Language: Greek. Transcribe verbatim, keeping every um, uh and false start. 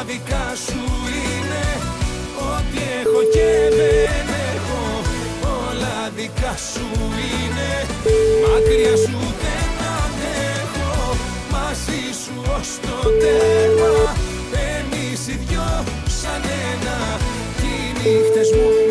δικά σου είναι. Ό,τι έχω και δεν έχω, όλα δικά σου είναι. Μακριά σου δεν αντέχω, μαζί σου ως το τέρμα. Εμείς οι δυο σαν ένα, κι οι νύχτες μου